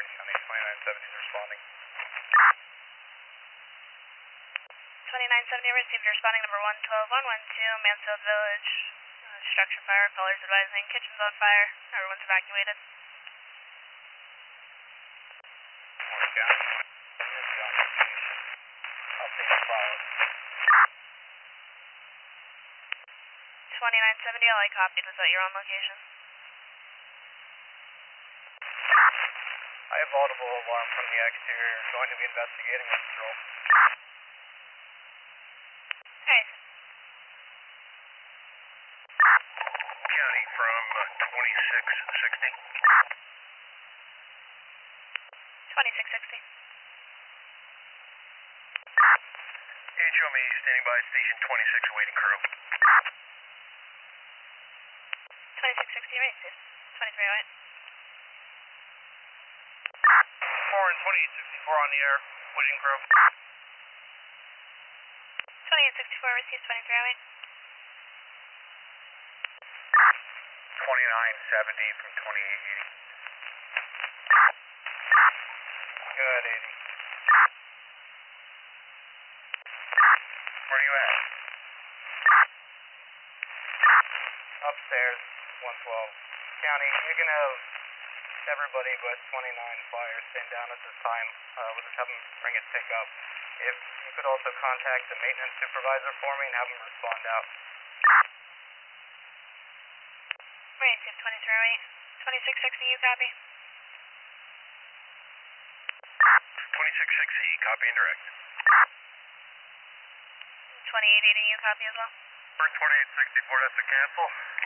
Warren County 2970 is responding. 2970 received, responding number 112112, Mansfield Village. Structure fire, callers advising, kitchen's on fire, everyone's evacuated. Warren County, update the file. 2970, LA copied, was that your on location? I have audible alarm from the exterior, going to be investigating this control. Alright. County from 2660. 2660. You show me standing by station 26 awaiting crew. 2660, right, sis. 2308. Warren 2864 on the air, waiting crew. 2864 received, 2308. 2970 from 2880. Good, 80. Where are you at? Upstairs, 112. County, you can have everybody but 29 flyers stand down at this time. We'll just have them bring it pick up. If you could also contact the maintenance supervisor for me and have them respond out. Received, 2308. 2660, you copy? 2660, copy and direct. 2880, you copy as well? For 2864, that's a cancel.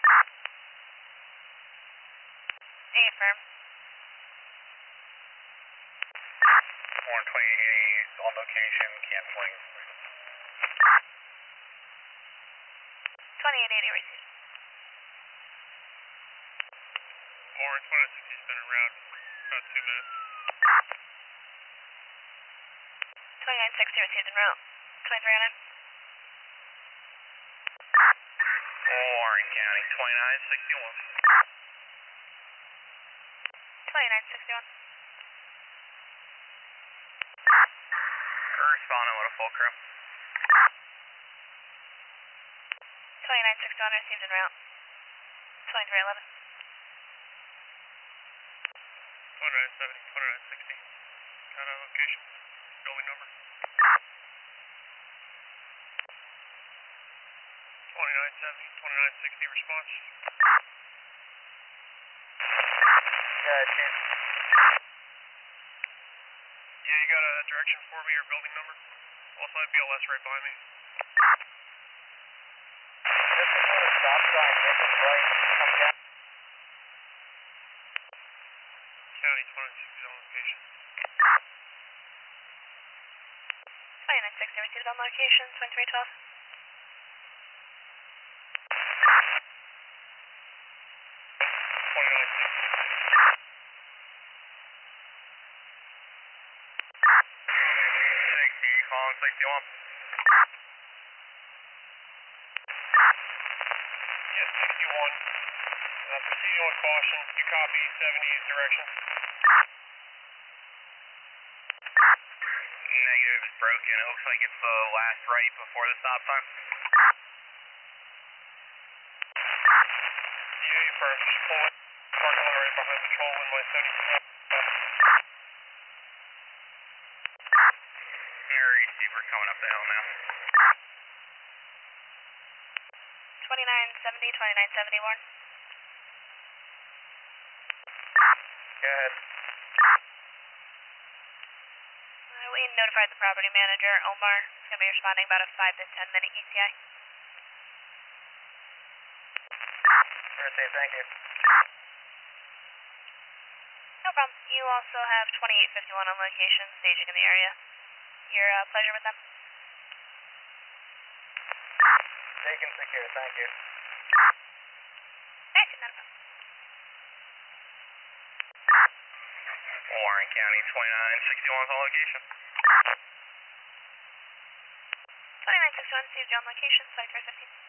Affirm. Warren 2880 on location, canceling. 2880 received. Warren 2060's been en route about 2 minutes. 2960 received en route. 2309. Warren County 2961. 2961. Responding with a full crew. 2961 received en route. 2311. 2970, 2960. Got a location, building number. 2970, 2960 response. Yeah, you got a direction for me or building number? Also have BLS right by me. Just before the stop sign, make it right, come down. County 26 on location. 2960 received on location. 2312. Calling 61. Yes, 61. Proceeding with caution. You copy 70's direction. Negative, it's broken. It looks like it's the last right before the stop sign. Yeah, firm. Just pull it. Parking lot right behind patrol in my 70. Receiver coming up the hill now. 2970, 2970, Warren. Go ahead. We notified the property manager, Omar. He's going to be responding about a 5 to 10 minute ETA. Thank you. No problem. You also have 2851 on location, staging in the area. Your pleasure with them? Taken secure, thank you. Alright, not a problem. Warren County 2961 on location. 2961 received on location, 2315.